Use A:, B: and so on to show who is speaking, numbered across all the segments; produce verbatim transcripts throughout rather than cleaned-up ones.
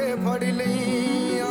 A: ਫੜ ਲਈਆਂ।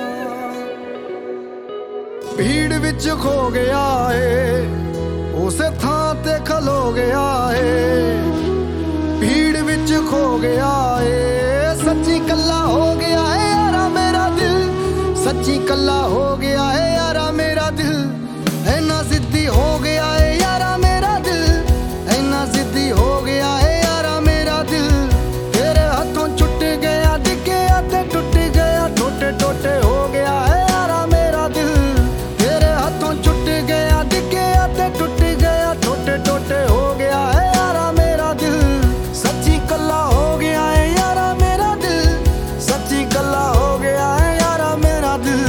A: ਭੀੜ ਵਿੱਚ ਖੋ ਗਿਆ ਏ, ਉਸੇ ਥਾਂ ਤੇ ਖਲੋ ਗਿਆ ਏ। ਭੀੜ ਵਿੱਚ ਖੋ ਗਿਆ ਏ, ਸੱਚੀ ਕੱਲਾ ਹੋ ਗਿਆ ਏ ਯਾਰਾ ਮੇਰਾ ਦਿਲ। ਸੱਚੀ ਕੱਲਾ ਹੋ ਗਿਆ ਏ ਯਾਰਾ ਮੇਰਾ ਦਿਲ। ਐਨਾ ਜ਼ਿੱਦੀ ਹੋ ਗਿਆ ਏ ਯਾਰਾ ਮੇਰਾ ਦਿਲ। ਐਨਾ ਜ਼ਿੱਦੀ ਹੋ ਗਿਆ ਏ ਯਾਰਾ ਮੇਰਾ ਦਿਲ। ਤੇਰੇ ਹੱਥੋਂ ਛੁੱਟ ਗਿਆ, ਡਿੱਗਿਆ ਤੇ ਟੁੱਟ ਗਿਆ, ਟੋਟੇ ਟੋਟੇ ਹੋ ਗਿਆ ਏ ਯਾਰਾ ਮੇਰਾ ਦਿਲ। ਤੇਰੇ ਹੱਥੋਂ ਛੁੱਟ ਗਿਆ, ਡਿੱਗਿਆ ਤੇ ਟੁੱਟ ਗਿਆ, ਟੋਟੇ ਟੋਟੇ ਹੋ ਗਿਆ ਏ ਯਾਰਾ ਮੇਰਾ ਦਿਲ। ਸੱਚੀ ਕੱਲਾ ਹੋ ਗਿਆ ਏ ਯਾਰਾ ਮੇਰਾ ਦਿਲ। ਸੱਚੀ ਕੱਲਾ ਹੋ ਗਿਆ ਏ ਯਾਰਾ ਮੇਰਾ ਦਿਲ।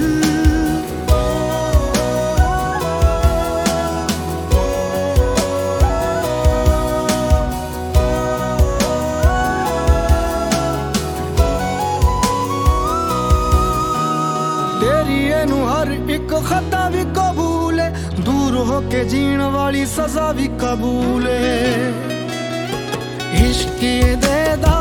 A: ਤੇਰੀ ਇਹਨੂੰ ਹਰ ਇੱਕ ਖਤਾ ਵੀ ਕਬੂਲ ਏ, ਦੂਰ ਹੋ ਕੇ ਜੀਣ ਵਾਲੀ ਸਜ਼ਾ ਵੀ ਕਬੂਲ ਏ। ਇਸ਼ਕ ਦੇ ਦਾ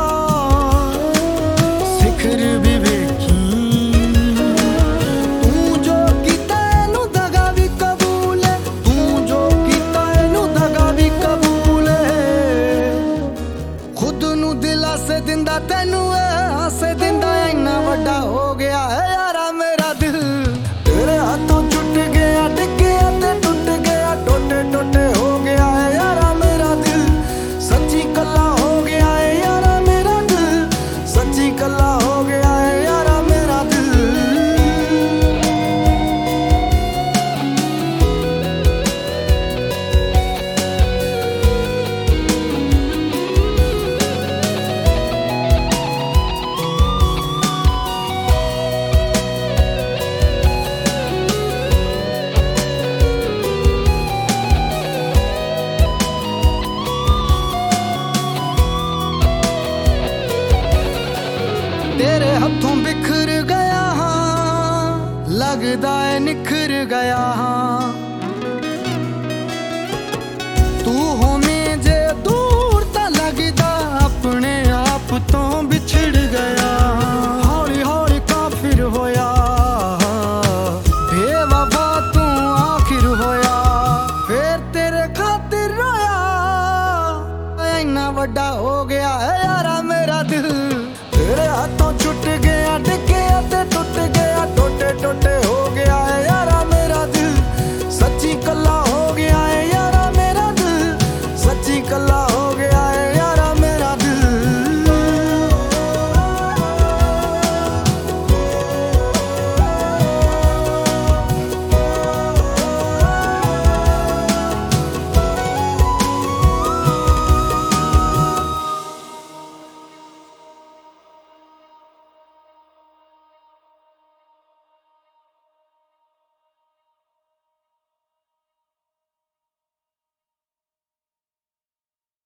A: ਸਿਖਰ ਵੀ ਵੇਖੀ, ਤੂੰ ਜੋ ਕੀਤਾ ਇਹਨੂੰ ਦਗਾ ਵੀ ਕਬੂਲ ਏ। ਤੂੰ ਜੋ ਕੀਤਾ ਇਹਨੂੰ ਦਗਾ ਵੀ ਕਬੂਲ ਏ। ਖੁਦ ਨੂੰ ਦਿਲਾਸੇ ਦਿੰਦਾ ਤੈਨੂੰ ਇਹ ਹਾਸੇ ਦਿੰਦਾ, ਇੰਨਾ ਵੱਡਾ ਹੋ ਗਿਆ ਹੈ ਯਾਰਾ ਮੇਰਾ ਦਿਲ। ਤੇਰੇ ਹੱਥੋਂ ਛੁੱਟ ਗਿਆ, ਡਿੱਗਿਆ ਤੇ ਟੁੱਟ ਗਿਆ, ਟੋਟੇ ਟੋਟੇ ਹੋ ਗਿਆ ਹੈ ਯਾਰਾ ਮੇਰਾ ਦਿਲ। ਸੱਚੀ ਕੱਲਾ ਹੋ ਗਿਆ ਹੈ ਯਾਰਾ ਮੇਰਾ ਦਿਲ। ਸੱਚੀ ਕੱਲਾ ਹੋ ਗਿਆ ਹੈ ਯਾਰਾ ਮੇਰਾ ਦਿਲ। ਤੇਰੇ ਹੱਥੋਂ ਬਿਖਰ ਗਿਆ ਹਾਂ, ਲੱਗਦਾ ਏ ਨਿਖਰ ਗਿਆ ਹਾਂ। ਤੂੰ ਹੋਵੇਂ ਜੇ ਦੂਰ ਤਾਂ ਲੱਗਦਾ ਆਪਣੇ ਆਪ ਤੋਂ ਵਿਛੜ ਗਿਆ।